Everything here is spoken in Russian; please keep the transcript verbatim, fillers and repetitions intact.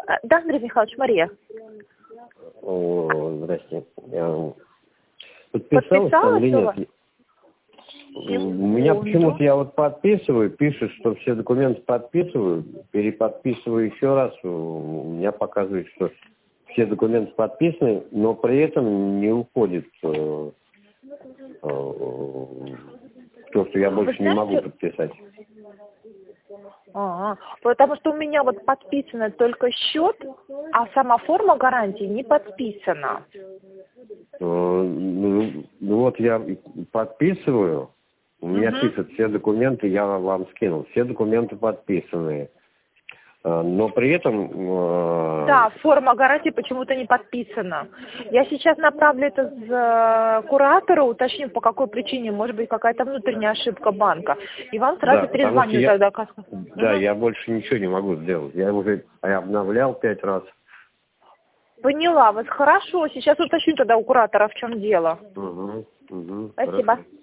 А, Да, Андрей Михайлович, Мария. О, здрасте. Я подписался Подписалась или у нет? вас? У меня почему-то я вот подписываю, пишет, что все документы подписываю, переподписываю еще раз, у меня показывает, что все документы подписаны, но при этом не уходит э, э, то, что я больше не могу подписать. А, потому что у меня вот подписано только счет, а сама форма гарантии не подписана. Э, Ну, ну вот я подписываю, у меня Мгм. пишет все документы, я вам скинул, все документы подписанные. Э, Но при этом... э, Да, форма гарантии почему-то не подписана. Я сейчас направлю это за куратора, уточню, по какой причине, может быть, какая-то внутренняя ошибка банка. И вам сразу Да, потому что перезвоню я, тогда. как- да, Мгм. я больше ничего не могу сделать. Я уже обновлял пять раз. Поняла вас, хорошо. Сейчас уточню тогда у куратора, в чем дело. Угу, угу, Спасибо. хорошо.